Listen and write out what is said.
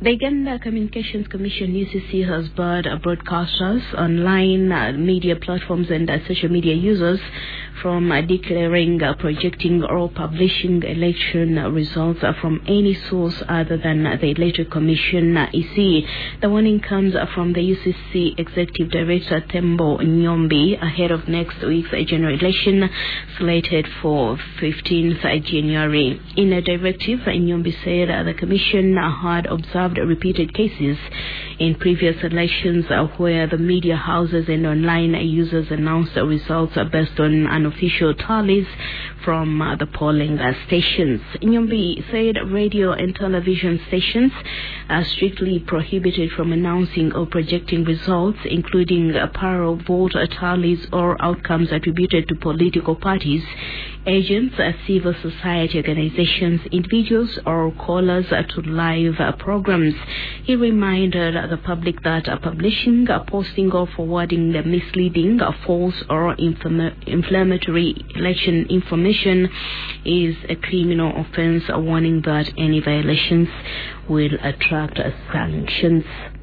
The Uganda Communications Commission UCC has barred broadcasters, online media platforms and social media users from declaring, projecting or publishing election results from any source other than the Electoral Commission EC. The warning comes from the UCC Executive Director Tembo Nyombi ahead of next week's general election slated for 15th January. In a directive, Nyombi said the Commission had observed repeated cases in previous elections where the media houses and online users announced the results based on unofficial tallies from the polling stations. Nyombi said radio and television stations are strictly prohibited from announcing or projecting results, including parallel vote tallies or outcomes attributed to political parties, agents, civil society organizations, individuals, or callers to live programs. He reminded the public that publishing, posting, or forwarding the misleading, false, or inflammatory election information is a criminal offense, warning that any violations will attract sanctions.